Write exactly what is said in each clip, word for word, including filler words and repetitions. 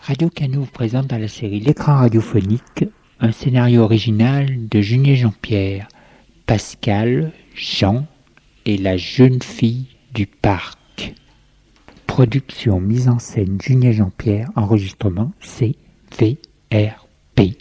Radio Canu vous présente dans la série L'écran radiophonique un scénario original de Junier Jean-Pierre, Pascal, Jean et la jeune fille du parc. Production, mise en scène Junier Jean-Pierre, enregistrement C V R P.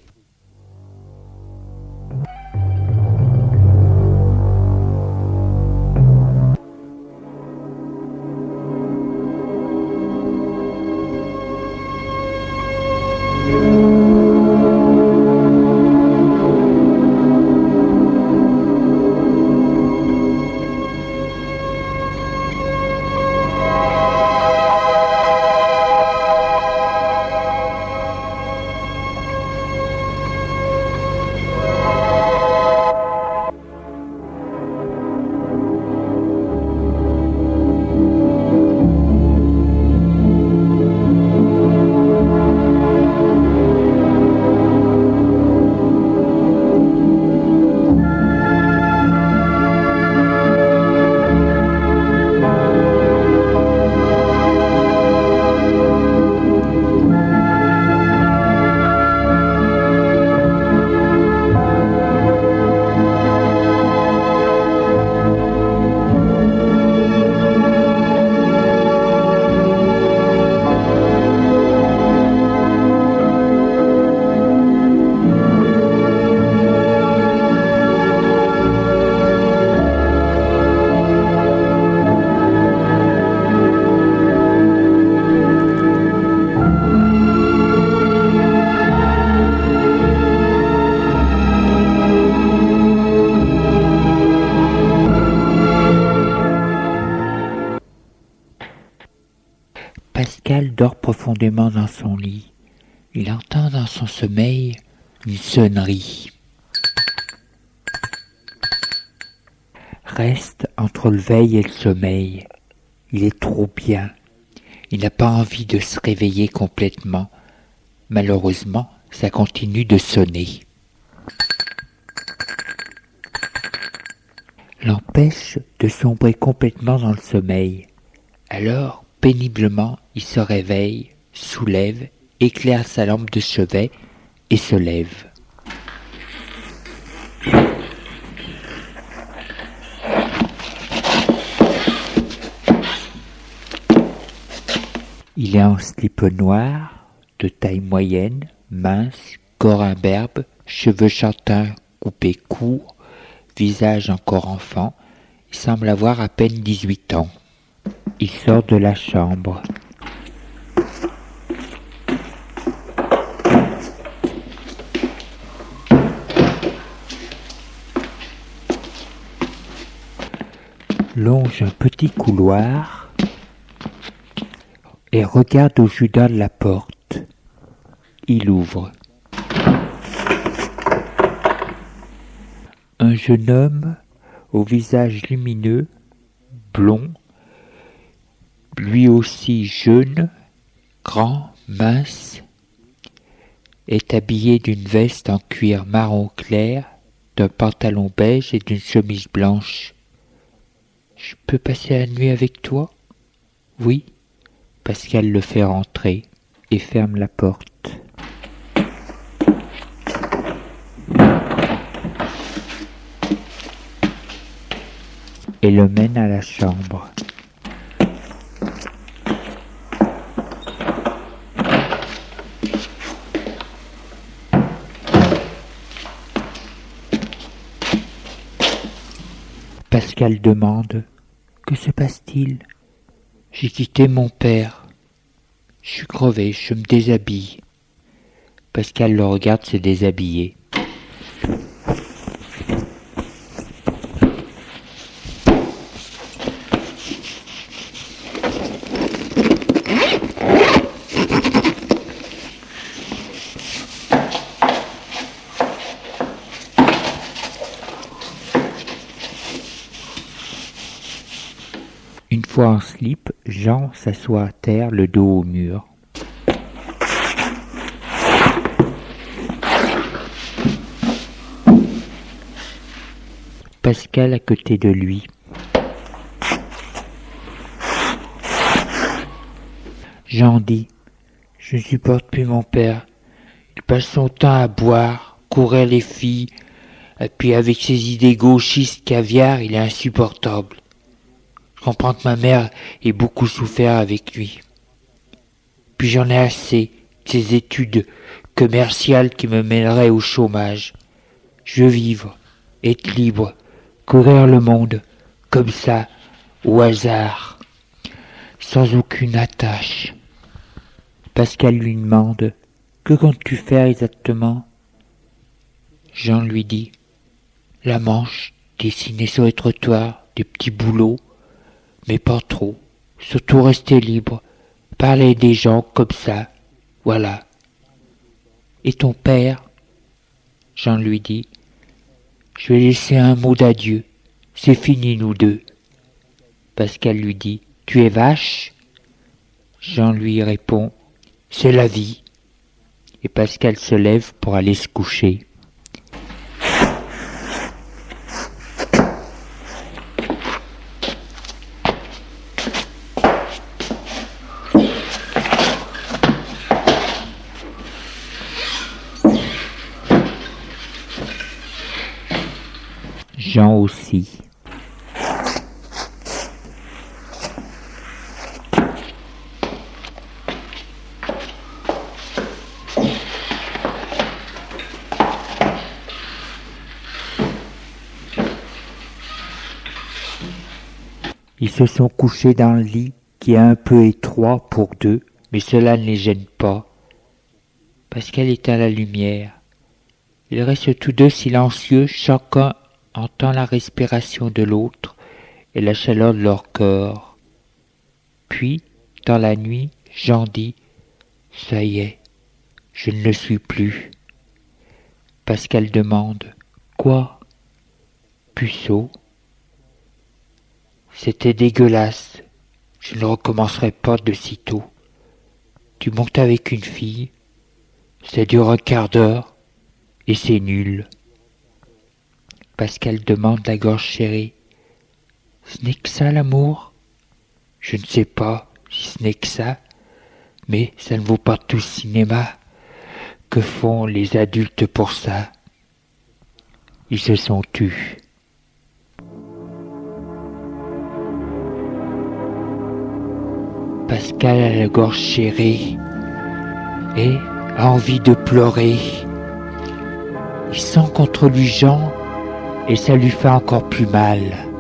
Pascal dort profondément dans son lit. Il entend dans son sommeil une sonnerie. Reste entre le veille et le sommeil. Il est trop bien. Il n'a pas envie de se réveiller complètement. Malheureusement, ça continue de sonner. L'empêche de sombrer complètement dans le sommeil. Alors, péniblement, il se réveille, soulève, éclaire sa lampe de chevet et se lève. Il est en slip noir, de taille moyenne, mince, corps imberbe, cheveux châtains coupés courts, visage encore enfant. Il semble avoir à peine dix-huit ans. Il sort de la chambre. Longe un petit couloir et regarde au judas de la porte. Il ouvre. Un jeune homme au visage lumineux, blond, lui aussi jeune, grand, mince, est habillé d'une veste en cuir marron clair, d'un pantalon beige et d'une chemise blanche. « Je peux passer la nuit avec toi ?»« Oui. » Pascal le fait rentrer et ferme la porte. Et le mène à la chambre. Pascal demande « Que se passe-t-il » ? « J'ai quitté mon père. Je suis crevé, je me déshabille. » Pascal le regarde se déshabiller. Une fois en slip, Jean s'assoit à terre, le dos au mur. Pascal à côté de lui. Jean dit « Je ne supporte plus mon père. Il passe son temps à boire, courir les filles, et puis avec ses idées gauchistes caviar, il est insupportable. Je comprends que ma mère ait beaucoup souffert avec lui. Puis j'en ai assez de ces études commerciales qui me mèneraient au chômage. Je veux vivre, être libre, courir le monde, comme ça, au hasard, sans aucune attache. Pascal lui demande « Que comptes-tu faire exactement ?» Jean lui dit « La Manche, dessiner sur les trottoirs, des petits boulots, mais pas trop, surtout rester libre, parler des gens comme ça, voilà. » « Et ton père ?» Jean lui dit « Je vais laisser un mot d'adieu, c'est fini nous deux. » Pascal lui dit « Tu es vache ?» Jean lui répond « C'est la vie. » Et Pascal se lève pour aller se coucher. Jean aussi. Ils se sont couchés dans le lit qui est un peu étroit pour deux, mais cela ne les gêne pas. Pascal éteint la lumière. Ils restent tous deux silencieux, chacun entend la respiration de l'autre et la chaleur de leur corps. Puis, dans la nuit, Jean dit « Ça y est, je ne le suis plus. » Pascal demande « Quoi ?» Puceau. C'était dégueulasse. Je ne recommencerai pas de sitôt. Tu montes avec une fille, ça dure un quart d'heure, et c'est nul. Pascal demande la gorge serrée. Ce n'est que ça l'amour? Je ne sais pas si ce n'est que ça, mais ça ne vaut pas tout le cinéma. Que font les adultes pour ça? Ils se sont tus. Pascal a la gorge serrée et a envie de pleurer. Il sent contre lui Jean et ça lui fait encore plus mal.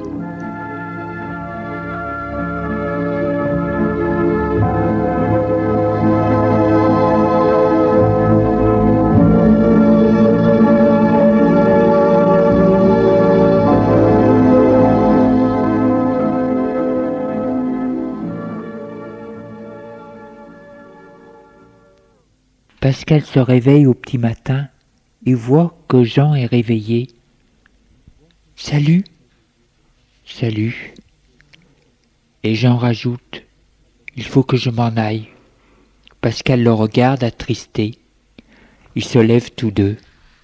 Pascal se réveille au petit matin et voit que Jean est réveillé. « Salut !»« Salut !» Et Jean rajoute « Il faut que je m'en aille. » Pascal le regarde attristé. Ils se lèvent tous deux.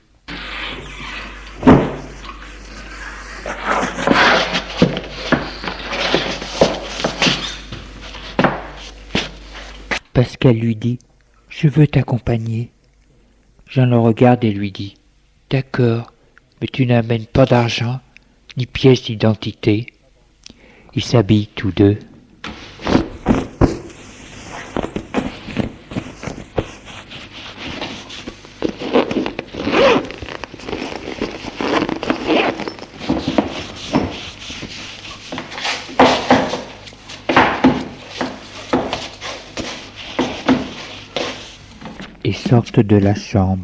Pascal lui dit « Je veux t'accompagner. » Jean le regarde et lui dit « D'accord, mais tu n'amènes pas d'argent, ni pièce d'identité. » Ils s'habillent tous deux. Et sortent de la chambre.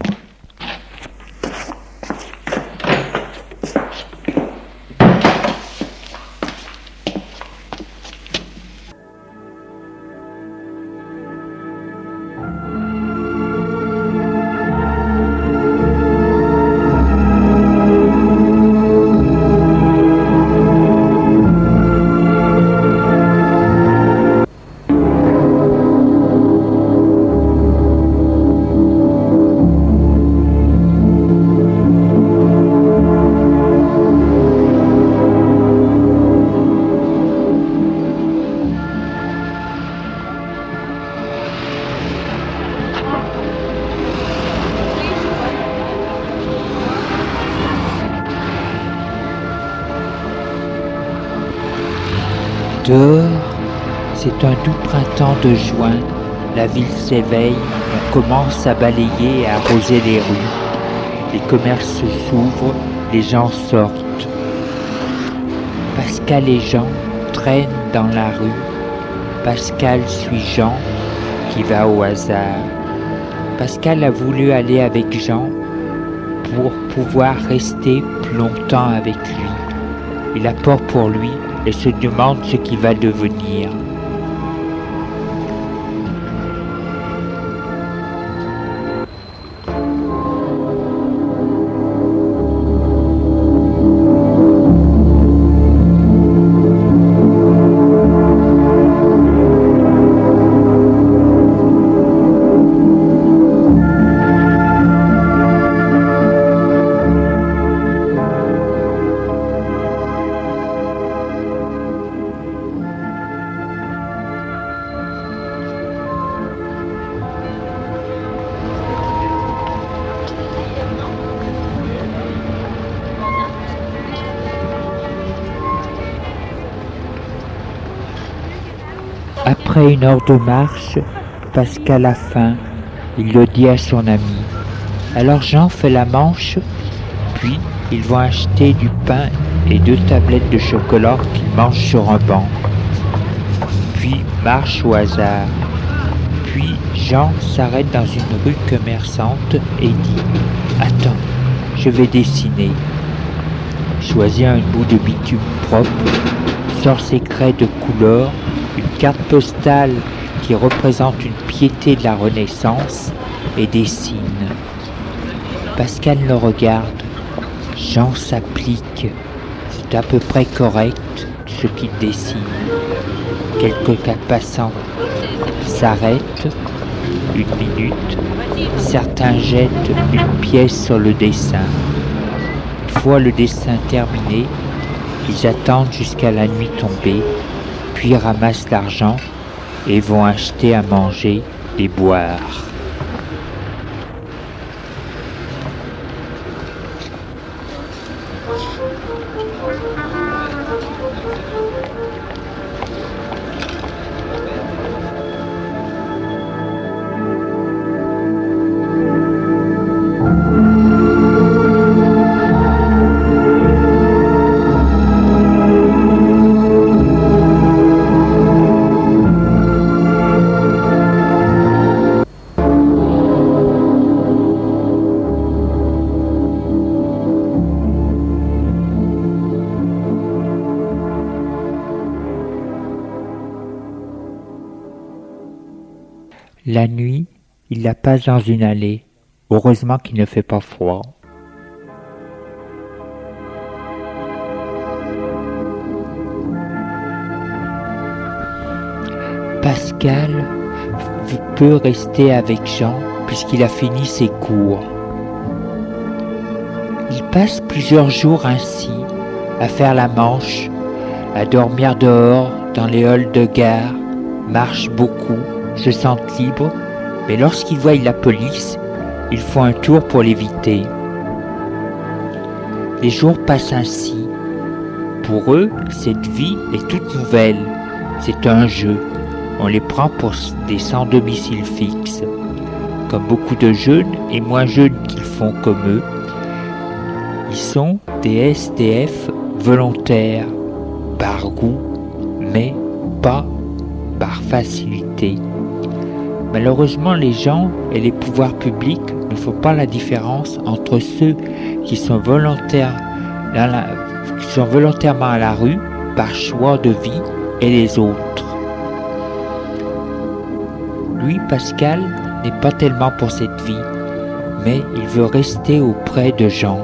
Dehors, c'est un doux printemps de juin. La ville s'éveille, on commence à balayer et à arroser les rues. Les commerces s'ouvrent, les gens sortent. Pascal et Jean traînent dans la rue. Pascal suit Jean qui va au hasard. Pascal a voulu aller avec Jean pour pouvoir rester plus longtemps avec lui. Il a peur pour lui et se demande ce qu'il va devenir. Après une heure de marche, Pascal a faim. Il le dit à son ami. Alors Jean fait la manche, puis ils vont acheter du pain et deux tablettes de chocolat qu'ils mangent sur un banc. Puis marche au hasard. Puis Jean s'arrête dans une rue commerçante et dit « Attends, je vais dessiner ». Choisit un bout de bitume propre, sort ses craies de couleur, une carte postale qui représente une piété de la Renaissance et dessine. Pascal le regarde. Jean s'applique. C'est à peu près correct ce qu'il dessine. Quelques cas passants s'arrêtent une minute. Certains jettent une pièce sur le dessin. Une fois le dessin terminé, ils attendent jusqu'à la nuit tombée, puis ramassent l'argent et vont acheter à manger et boire. La nuit, il la passe dans une allée. Heureusement qu'il ne fait pas froid. Pascal peut rester avec Jean puisqu'il a fini ses cours. Il passe plusieurs jours ainsi, à faire la manche, à dormir dehors dans les halls de gare, marche beaucoup, se sentent libres, mais lorsqu'ils voient la police, ils font un tour pour l'éviter. Les jours passent ainsi. Pour eux, cette vie est toute nouvelle. C'est un jeu. On les prend pour des sans domicile fixe. Comme beaucoup de jeunes et moins jeunes qu'ils font comme eux, ils sont des S D F volontaires, par goût, mais pas par facilité. Malheureusement, les gens et les pouvoirs publics ne font pas la différence entre ceux qui sont volontaires dans la, qui sont volontairement à la rue par choix de vie et les autres. Lui, Pascal, n'est pas tellement pour cette vie, mais il veut rester auprès de Jean.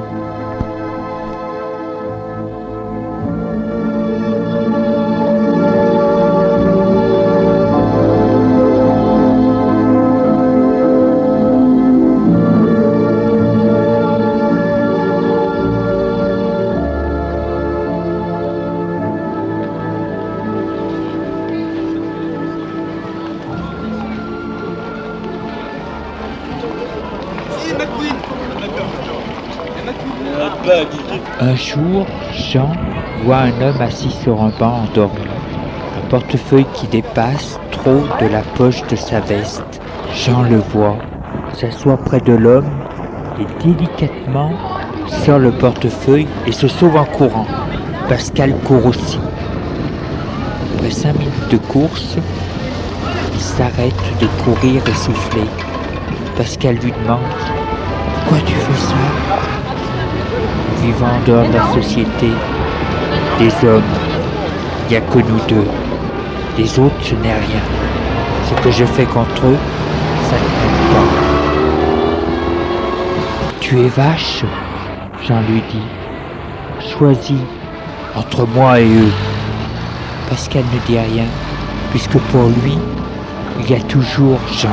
Un jour, Jean voit un homme assis sur un banc endormi. portefeuille qui dépasse trop de la poche de sa veste. Jean le voit, s'assoit près de l'homme et délicatement sort le portefeuille et se sauve en courant. Pascal court aussi. Après cinq minutes de course, il s'arrête de courir essoufflé. Pascal lui demande « Pourquoi tu fais ça ?» Vivant en dehors de la société, des hommes, il n'y a que nous deux. Les autres, ce n'est rien. Ce que je fais contre eux, ça ne compte pas. Tu es vache, Jean lui dit. Choisis entre moi et eux. Pascal ne dit rien, puisque pour lui, il y a toujours Jean.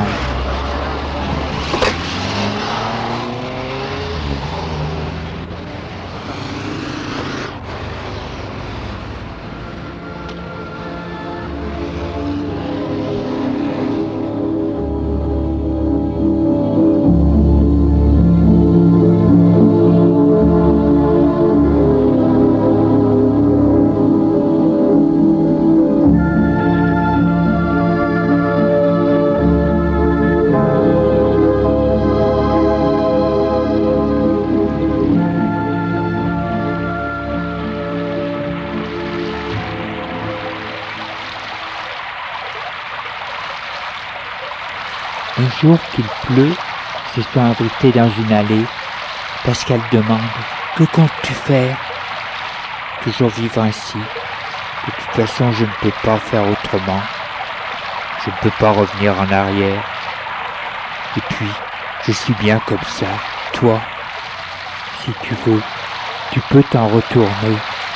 Un jour qu'il pleut, se sont abrités dans une allée. Pascal demande « Que comptes-tu faire ?» Toujours vivre ainsi. De toute façon, je ne peux pas faire autrement. Je ne peux pas revenir en arrière. Et puis, je suis bien comme ça. Toi, si tu veux, tu peux t'en retourner.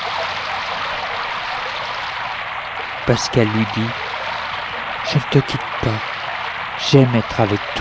Pascal lui dit « Je ne te quitte pas. J'aime être avec toi. »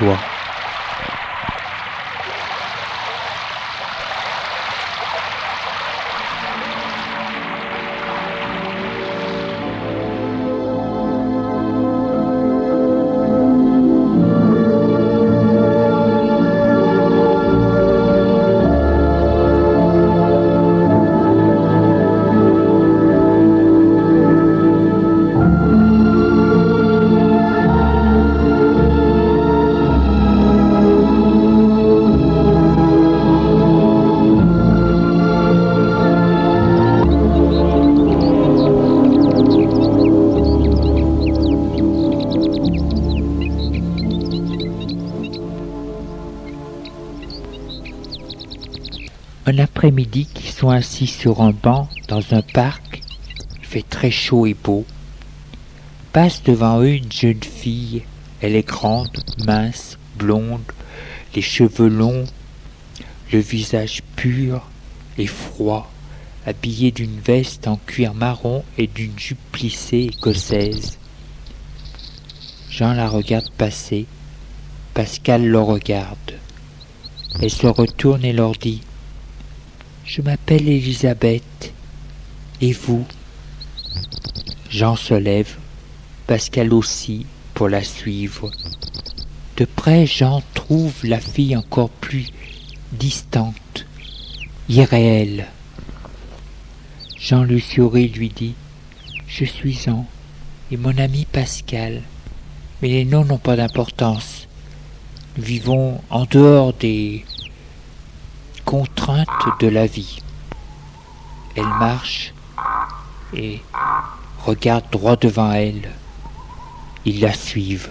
Un après-midi qu'ils sont assis sur un banc dans un parc, il fait très chaud et beau. Passe devant eux une jeune fille. Elle est grande, mince, blonde, les cheveux longs, le visage pur et froid, habillée d'une veste en cuir marron et d'une jupe plissée écossaise. Jean la regarde passer. Pascal le regarde. Elle se retourne et leur dit « Je m'appelle Elisabeth. Et vous ?» Jean se lève, Pascal aussi, pour la suivre. De près, Jean trouve la fille encore plus distante, irréelle. Jean lui sourit et lui dit « Je suis Jean, et mon ami Pascal. Mais les noms n'ont pas d'importance. Nous vivons en dehors des contraintes de la vie. » Elle marche et regarde droit devant elle. Ils la suivent.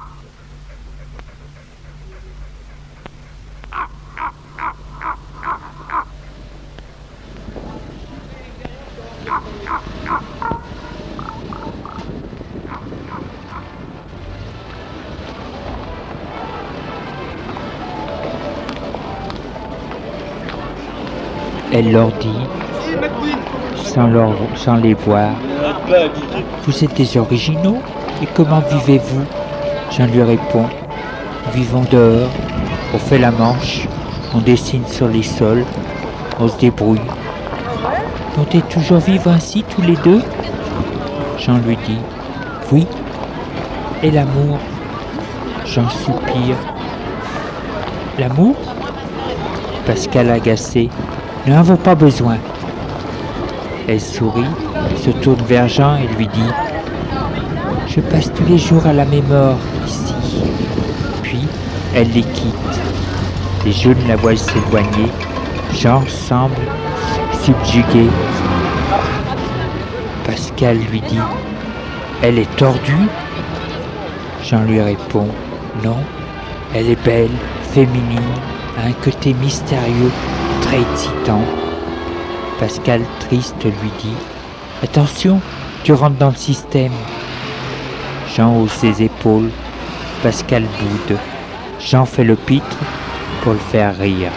Elle leur dit, sans, leur, sans les voir, « Vous êtes des originaux, et comment vivez-vous » Jean lui répond, « Vivons dehors, on fait la manche, on dessine sur les sols, on se débrouille. » « Comptez toujours vivre ainsi tous les deux ?» Jean lui dit, « Oui. » « Et l'amour ?» Jean soupire. « L'amour ?» Pascal agacé, « Nous n'avons pas besoin. » Elle sourit, se tourne vers Jean et lui dit, « Je passe tous les jours à la même heure ici. » Puis, elle les quitte. Les jeunes la voient s'éloigner. Jean semble subjugué. Pascal lui dit « Elle est tordue ?» Jean lui répond « Non, elle est belle, féminine, a un côté mystérieux, très excitant. » Pascal, triste, lui dit « Attention, tu rentres dans le système. » Jean hausse ses épaules. Pascal boude. Jean fait le pitre pour le faire rire.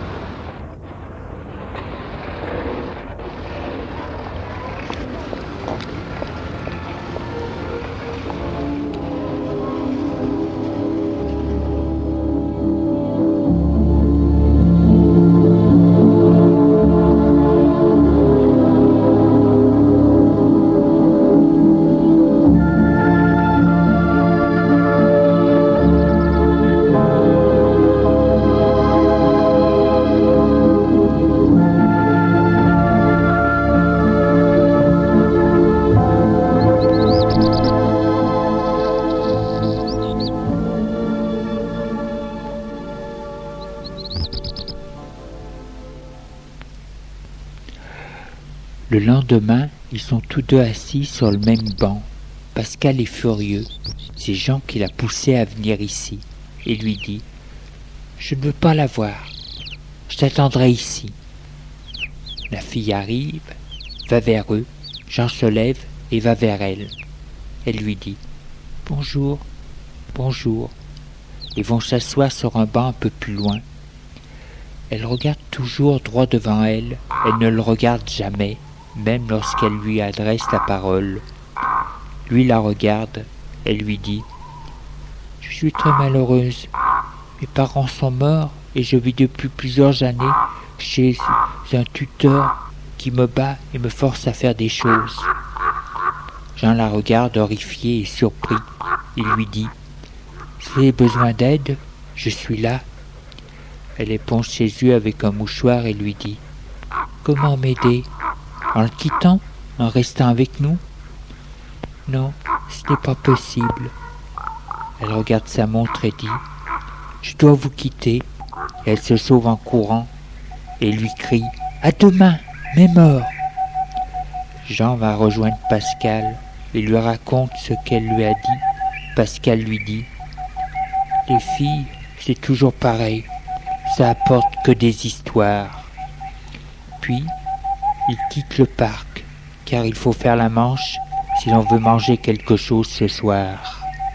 Le lendemain, ils sont tous deux assis sur le même banc. Pascal est furieux. C'est Jean qui l'a poussé à venir ici et lui dit « Je ne veux pas la voir. Je t'attendrai ici. » La fille arrive, va vers eux. Jean se lève et va vers elle. Elle lui dit « Bonjour, bonjour. » Ils vont s'asseoir sur un banc un peu plus loin. Elle regarde toujours droit devant elle. Elle ne le regarde jamais, même lorsqu'elle lui adresse la parole. Lui la regarde, elle lui dit « Je suis très malheureuse. Mes parents sont morts et je vis depuis plusieurs années chez un tuteur qui me bat et me force à faire des choses. » Jean la regarde horrifié et surpris. Il lui dit « Si vous avez besoin d'aide, je suis là. » Elle éponge ses yeux avec un mouchoir et lui dit « Comment m'aider ? En le quittant ? En restant avec nous ? » « Non, ce n'est pas possible. » Elle regarde sa montre et dit « Je dois vous quitter. » Et elle se sauve en courant et lui crie « À demain, même heure !» Jean va rejoindre Pascal et lui raconte ce qu'elle lui a dit. Pascal lui dit « Les filles, c'est toujours pareil. Ça apporte que des histoires. » Puis, il quitte le parc, car il faut faire la manche si l'on veut manger quelque chose ce soir.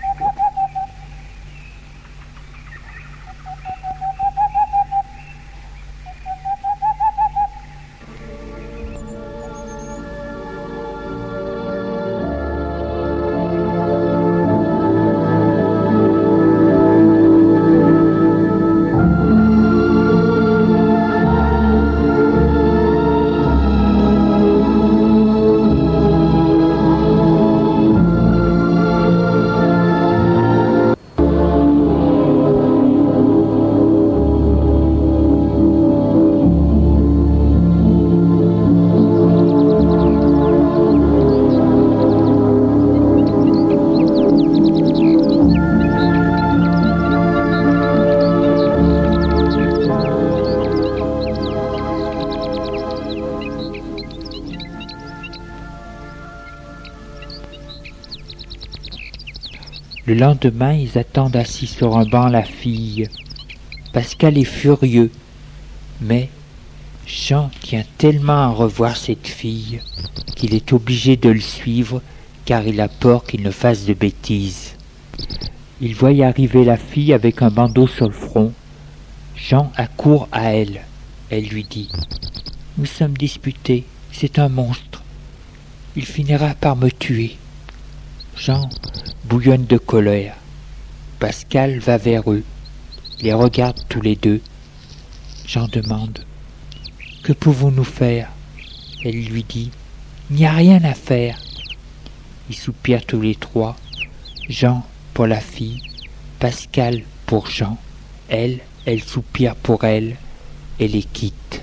Le lendemain, ils attendent assis sur un banc la fille. Pascal est furieux, mais Jean tient tellement à revoir cette fille qu'il est obligé de le suivre car il a peur qu'il ne fasse de bêtises. Il voit y arriver la fille avec un bandeau sur le front. Jean accourt à elle. Elle lui dit « Nous sommes disputés, c'est un monstre. Il finira par me tuer. » Jean bouillonne de colère. Pascal va vers eux, les regarde tous les deux. Jean demande « Que pouvons-nous faire ?» Elle lui dit « Il n'y a rien à faire. » Ils soupirent tous les trois. Jean pour la fille, Pascal pour Jean. Elle, elle soupire pour elle et les quitte.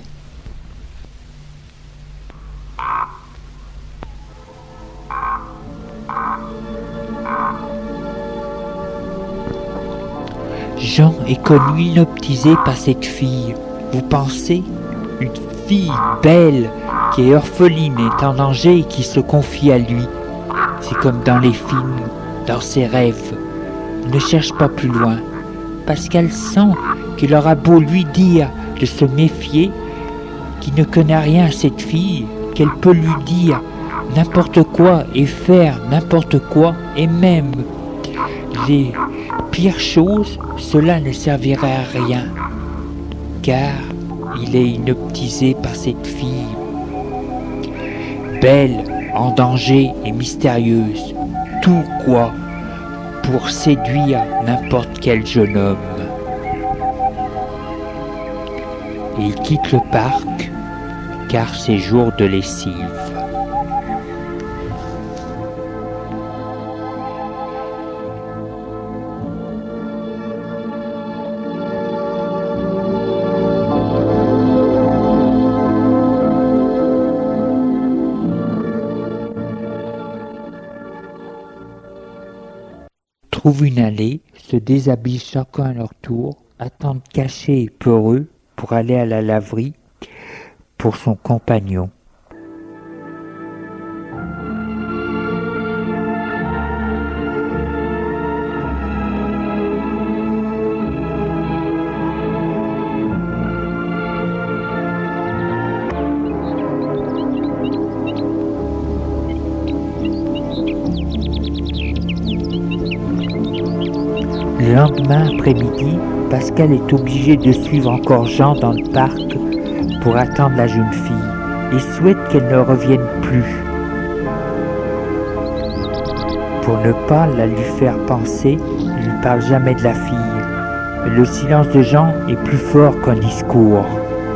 Jean est connu inoptisé par cette fille. Vous pensez? Une fille belle, qui est orpheline, est en danger et qui se confie à lui. C'est comme dans les films, dans ses rêves. Ne cherche pas plus loin. Pascal sent qu'il aura beau lui dire de se méfier, qu'il ne connaît rien à cette fille, qu'elle peut lui dire n'importe quoi et faire n'importe quoi, et même les pires choses, cela ne servirait à rien, car il est inoptisé par cette fille, belle, en danger et mystérieuse, tout quoi pour séduire n'importe quel jeune homme. Et il quitte le parc, car c'est jour de lessive. Trouvent une allée, se déshabillent chacun à leur tour, attendent cachés et peureux pour aller à la laverie pour son compagnon. Le lendemain après-midi, Pascal est obligé de suivre encore Jean dans le parc pour attendre la jeune fille et souhaite qu'elle ne revienne plus. Pour ne pas la lui faire penser, il ne parle jamais de la fille. Mais le silence de Jean est plus fort qu'un discours.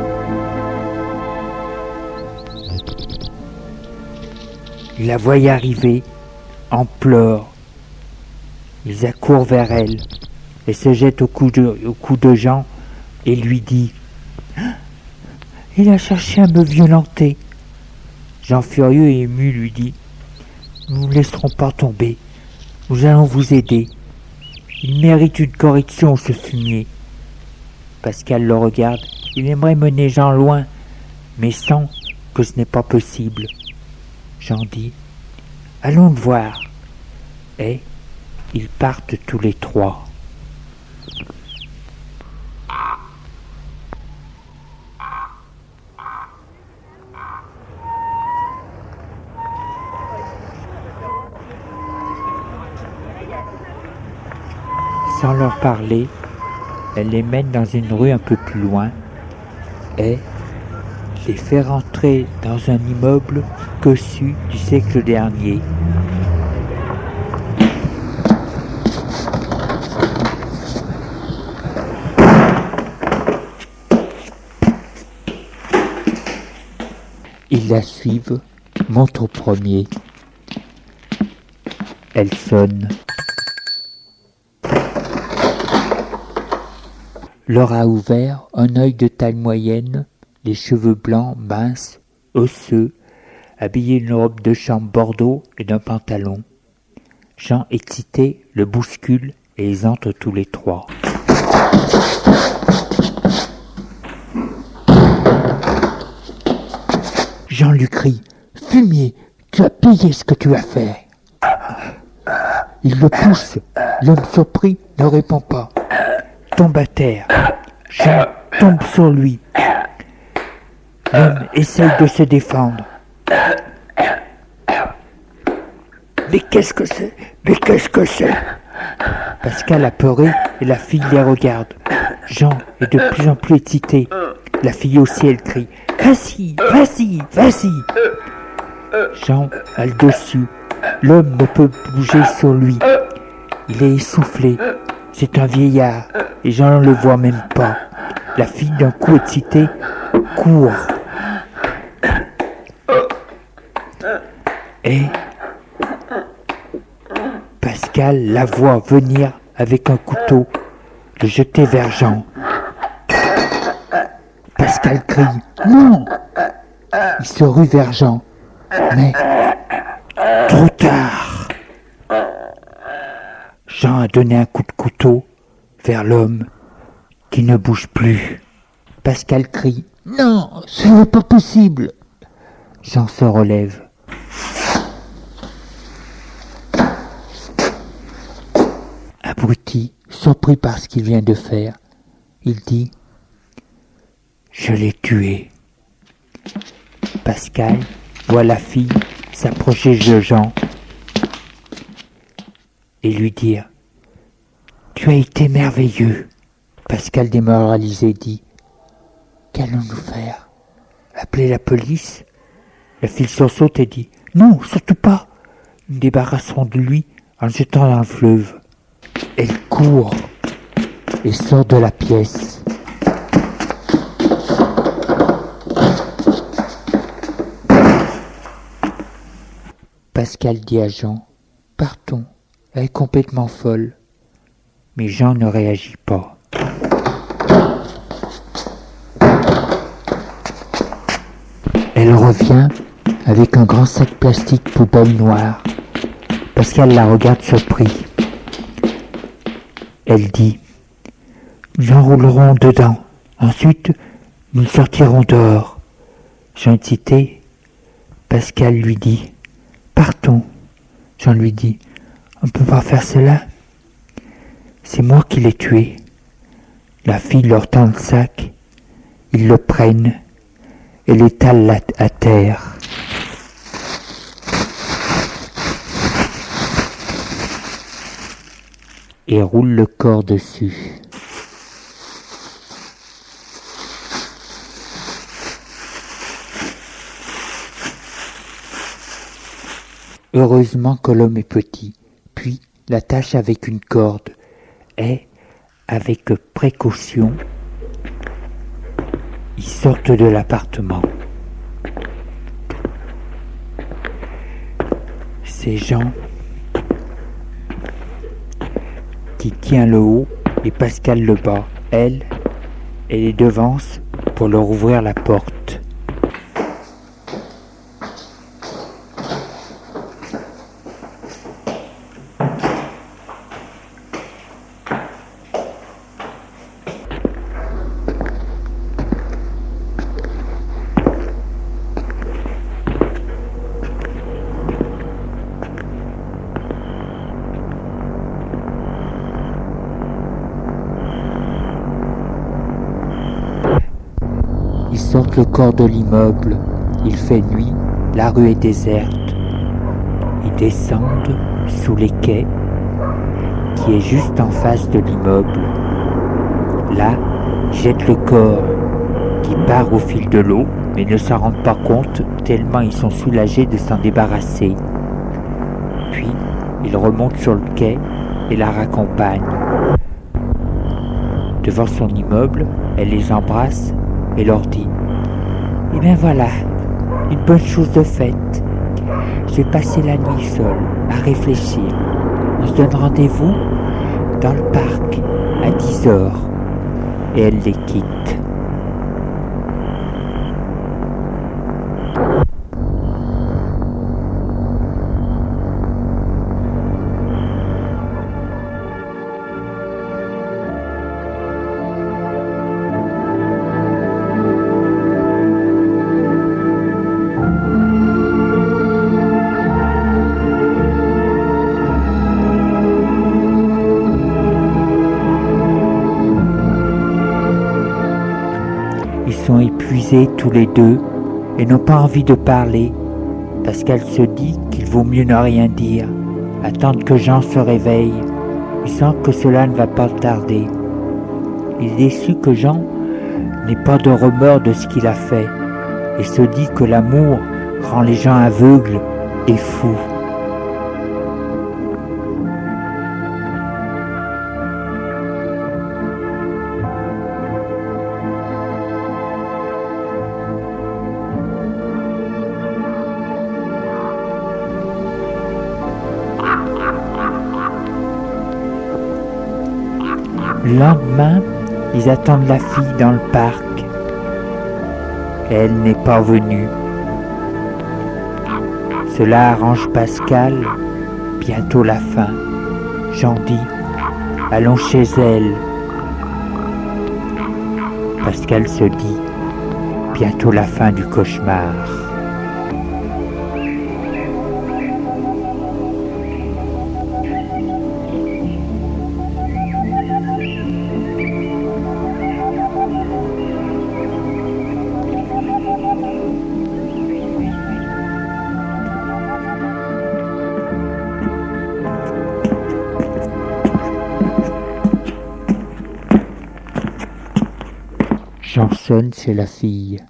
Il la voit y arriver, en pleurs. Il accourt vers elle et se jette au cou de, au cou de Jean et lui dit « Il a cherché à me violenter. » Jean, furieux et ému, lui dit « Nous ne laisserons pas tomber. Nous allons vous aider. Il mérite une correction, ce fumier. » Pascal le regarde. Il aimerait mener Jean loin, mais sent que ce n'est pas possible. Jean dit « Allons le voir. » Et ils partent tous les trois. Sans leur parler, elle les mène dans une rue un peu plus loin et les fait rentrer dans un immeuble cossu du siècle dernier. Ils la suivent, montent au premier. Elle sonne. Laura a ouvert, un œil de taille moyenne, les cheveux blancs, minces, osseux, habillé d'une robe de chambre bordeaux et d'un pantalon. Jean, excité, le bouscule et ils entrent tous les trois. Jean lui crie « Fumier, tu as payé ce que tu as fait !» Il le pousse. L'homme surpris ne répond pas. Tombe à terre. Jean tombe sur lui. L'homme essaye de se défendre. Mais qu'est-ce que c'est? Mais qu'est-ce que c'est? Pascal a peuré et la fille les regarde. Jean est de plus en plus excité. La fille aussi, elle crie « Vas-y, vas-y, vas-y !» Jean a le dessus. L'homme ne peut bouger sur lui. Il est essoufflé. C'est un vieillard et Jean ne le voit même pas. La fille, d'un coup excitée, court. Et Pascal la voit venir avec un couteau, le jeter vers Jean. Pascal crie « Non !» Il se rue vers Jean. Mais trop tard. Jean a donné un coup de couteau vers l'homme qui ne bouge plus. Pascal crie « Non, ce n'est pas possible !» Jean se relève. Abruti, surpris par ce qu'il vient de faire, il dit « Je l'ai tué !» Pascal voit la fille s'approcher de Jean et lui dire « Tu as été merveilleux !» Pascal démoralisé dit « Qu'allons-nous faire? Appeler la police ?» La fille sursaute et dit « Non, surtout pas. Nous nous débarrasserons de lui en le jetant dans le fleuve. » Elle court et sort de la pièce. Pascal dit à Jean « Partons, elle est complètement folle. » Mais Jean ne réagit pas. Elle revient avec un grand sac plastique poubelle noir. Pascal la regarde surpris. Elle dit « Nous enroulerons dedans. Ensuite, nous sortirons dehors. » Jean excité, Pascal lui dit « Partons. » Jean lui dit « On ne peut pas faire cela. C'est moi qui l'ai tué. » La fille leur tend le sac. Ils le prennent et l'étalent à terre. Et roule le corps dessus. Heureusement que l'homme est petit, puis l'attache avec une corde et, avec précaution, ils sortent de l'appartement. C'est Jean qui tient le haut et Pascal le bas. Elle, elle les devance pour leur ouvrir la porte. Ils sortent le corps de l'immeuble. Il fait nuit, la rue est déserte. Ils descendent sous les quais, qui est juste en face de l'immeuble. Là, ils jettent le corps, qui part au fil de l'eau, mais ne s'en rendent pas compte tellement ils sont soulagés de s'en débarrasser. Puis, ils remontent sur le quai et la raccompagnent. Devant son immeuble, elle les embrasse et leur dit « Eh bien voilà, une bonne chose de faite. Je vais passer la nuit seule, à réfléchir. On se donne rendez-vous dans le parc à dix heures. » Et elle les quitte. Ils sont épuisés tous les deux et n'ont pas envie de parler. Pascal se dit qu'il vaut mieux ne rien dire, attendre que Jean se réveille. Il sent que cela ne va pas tarder. Il est déçu que Jean n'ait pas de remords de ce qu'il a fait et se dit que l'amour rend les gens aveugles et fous. Le lendemain, ils attendent la fille dans le parc. Elle n'est pas venue. Cela arrange Pascal. Bientôt la fin. Jean dit « Allons chez elle, Pascal se dit, bientôt la fin du cauchemar. Jean sonne chez la fille.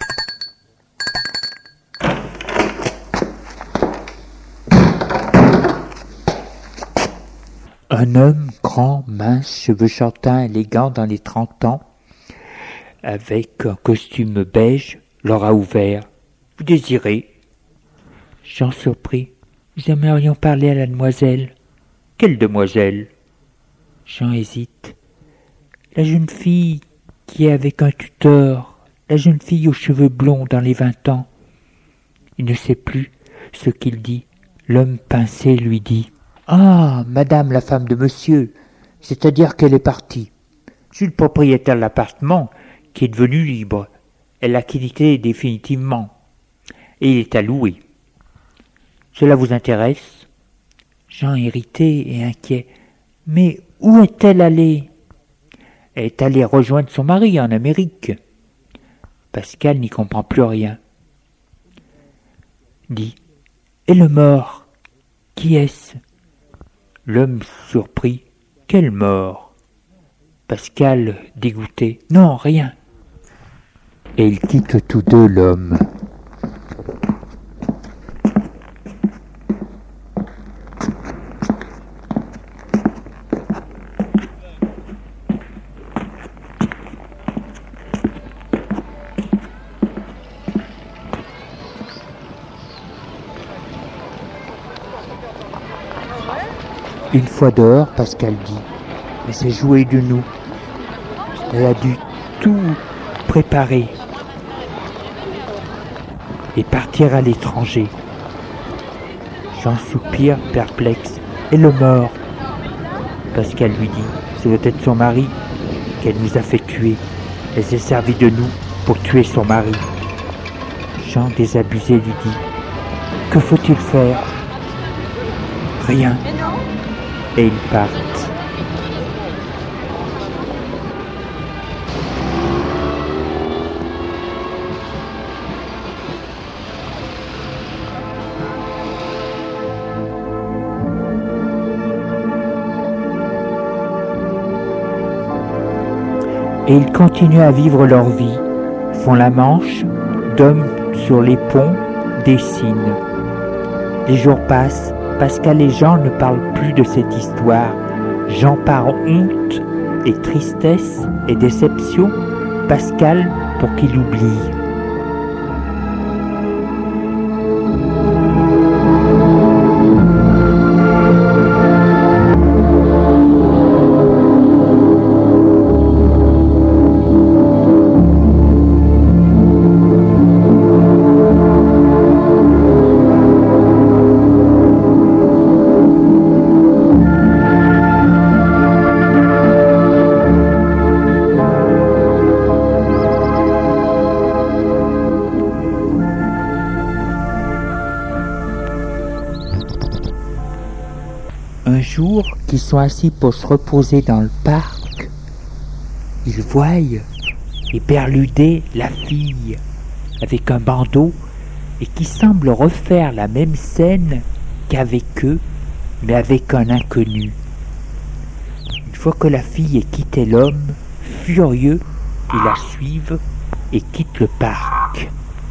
Un homme grand, mince, cheveux châtains, élégant dans les trente ans, avec un costume beige, leur a ouvert. « Vous désirez ?» Jean surpris. « Nous aimerions parler à la demoiselle. »« Quelle demoiselle ?» Jean hésite. « La jeune fille qui est avec un tuteur, la jeune fille aux cheveux blonds dans les vingt ans. » Il ne sait plus ce qu'il dit. L'homme pincé lui dit « Ah, madame la femme de monsieur, c'est-à-dire qu'elle est partie. Je suis le propriétaire de l'appartement qui est devenu libre. Elle l'a quitté définitivement et il est à louer. Cela vous intéresse ?» Jean irrité et inquiet. « Mais où est-elle allée ?» « Elle est allée rejoindre son mari en Amérique. » Pascal n'y comprend plus rien. Dit « Et le mort, qui est-ce » L'homme surpris. « Quel mort ?» Pascal dégoûté. « Non, rien. » Et ils quittent tous deux l'homme. Une fois dehors, Pascal dit « Mais c'est joué de nous. Elle a dû tout préparer et partir à l'étranger. » Jean soupire, perplexe. « Et le mort ?» Pascal lui dit « C'est peut-être son mari qu'elle nous a fait tuer. Elle s'est servie de nous pour tuer son mari. » Jean, désabusé, lui dit « Que faut-il faire ?»« Rien. » Et ils partent. Et ils continuent à vivre leur vie, font la manche, d'hommes sur les ponts, dessinent. Les jours passent. Pascal et Jean ne parlent plus de cette histoire. Jean par honte et tristesse et déception, Pascal pour qu'il oublie. Un jour qu'ils sont assis pour se reposer dans le parc, ils voient éperluder la fille avec un bandeau et qui semble refaire la même scène qu'avec eux, mais avec un inconnu. Une fois que la fille ait quitté l'homme, furieux, ils la suivent et quittent le parc.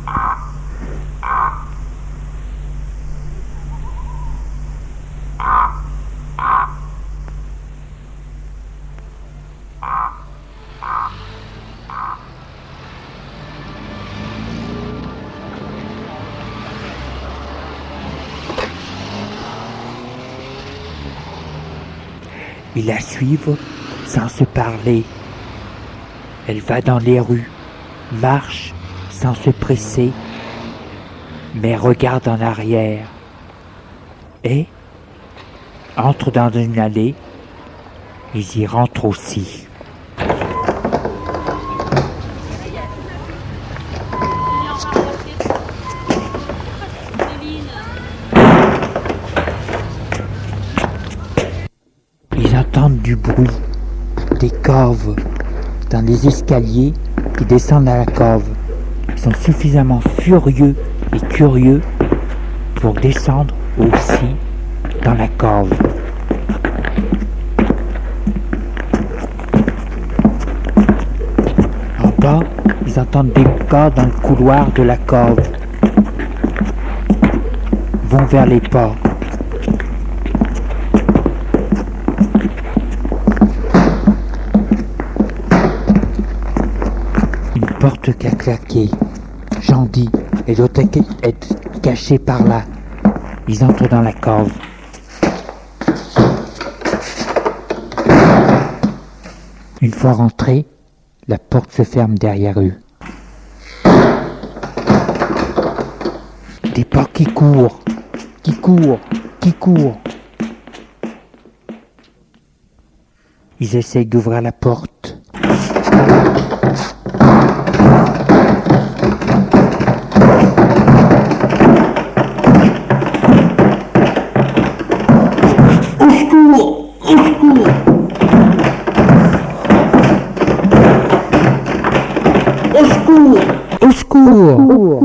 Ils la suivent sans se parler. Elle va dans les rues, marche sans se presser, mais regarde en arrière et entre dans une allée. Ils y rentrent aussi. du bruit, des corves dans les escaliers qui descendent à la cave. Ils sont suffisamment furieux et curieux pour descendre aussi dans la cave. En bas, ils entendent des pas dans le couloir de la cave. Ils vont vers les pas. Une porte qui a claqué. J'en dis, elle doit être cachée par là. Ils entrent dans la cave. Une fois rentrés, la porte se ferme derrière eux. Des pas qui courent, qui courent, qui courent. Ils essayent d'ouvrir la porte. Au secours! Au secours! Au secours! Au secours!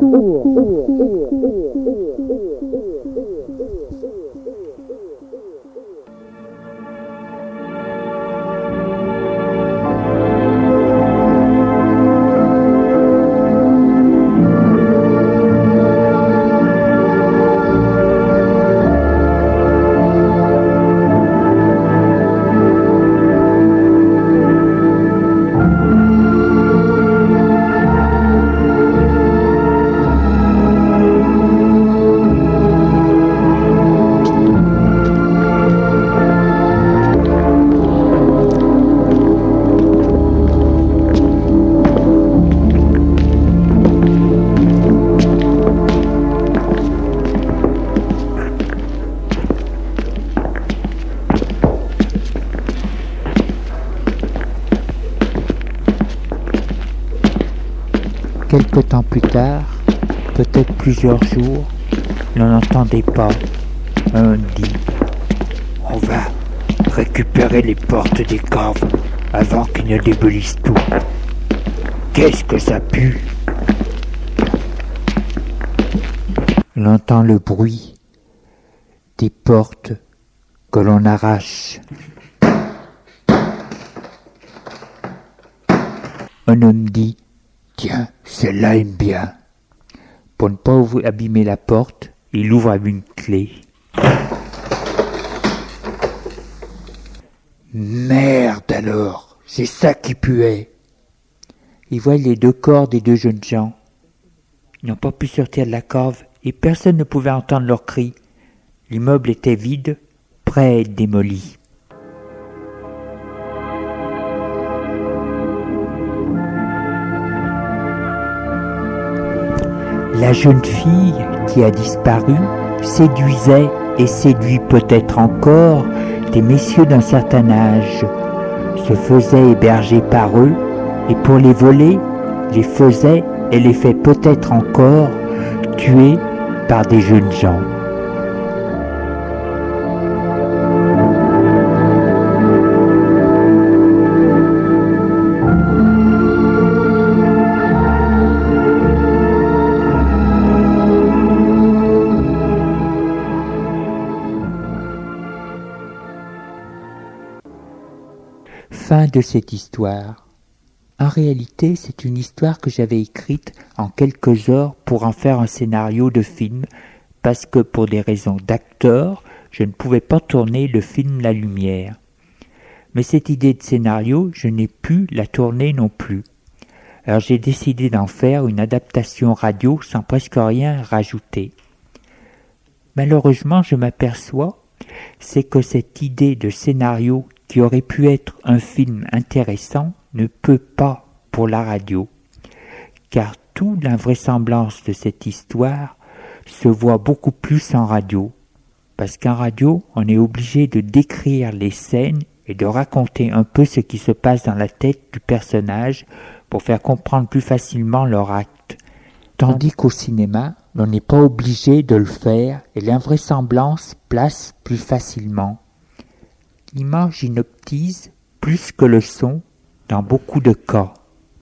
Quelque temps plus tard, peut-être plusieurs jours, l'on n'entendait pas. Un dit « On va récupérer les portes des caves avant qu'ils ne débolissent tout. Qu'est-ce que ça pue ?» L'on entend le bruit des portes que l'on arrache. Un homme dit « Tiens, celle-là aime bien. » Pour ne pas ouvrir, abîmer la porte, il ouvre avec une clé. Merde alors, c'est ça qui puait. Il voit les deux corps des deux jeunes gens. Ils n'ont pas pu sortir de la cave et personne ne pouvait entendre leurs cris. L'immeuble était vide, prêt à être démoli. La jeune fille qui a disparu séduisait et séduit peut-être encore des messieurs d'un certain âge, se faisait héberger par eux et pour les voler, les faisait et les fait peut-être encore tuer par des jeunes gens. Fin de cette histoire. En réalité, c'est une histoire que j'avais écrite en quelques heures pour en faire un scénario de film, parce que pour des raisons d'acteur, je ne pouvais pas tourner le film La Lumière. Mais cette idée de scénario, je n'ai pu la tourner non plus. Alors j'ai décidé d'en faire une adaptation radio sans presque rien rajouter. Malheureusement, je m'aperçois, c'est que cette idée de scénario qui aurait pu être un film intéressant ne peut pas pour la radio, car toute l'invraisemblance de cette histoire se voit beaucoup plus en radio, parce qu'en radio, on est obligé de décrire les scènes et de raconter un peu ce qui se passe dans la tête du personnage pour faire comprendre plus facilement leur acte, tandis qu'au cinéma, on n'est pas obligé de le faire et l'invraisemblance place plus facilement. L'image inoptise plus que le son dans beaucoup de cas.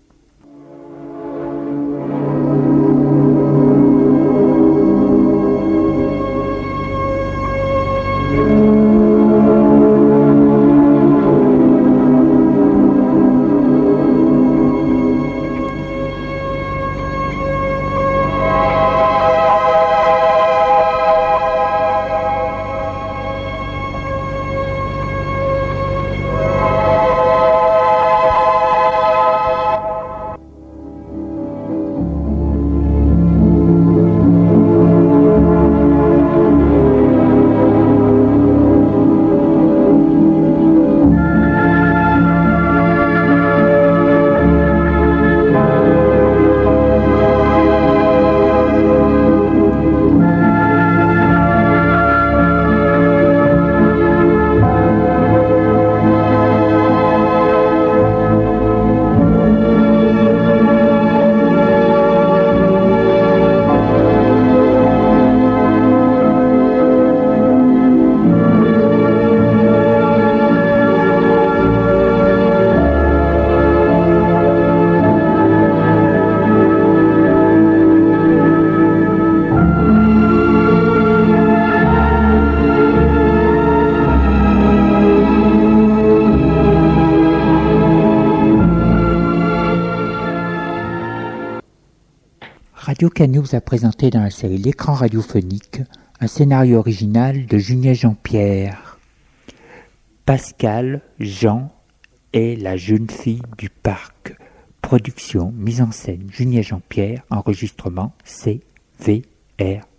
Radio Canyon vous a présenté dans la série L'écran radiophonique un scénario original de Julien Jean-Pierre. Pascal, Jean est la jeune fille du parc. Production, mise en scène Julien Jean-Pierre, enregistrement C V R.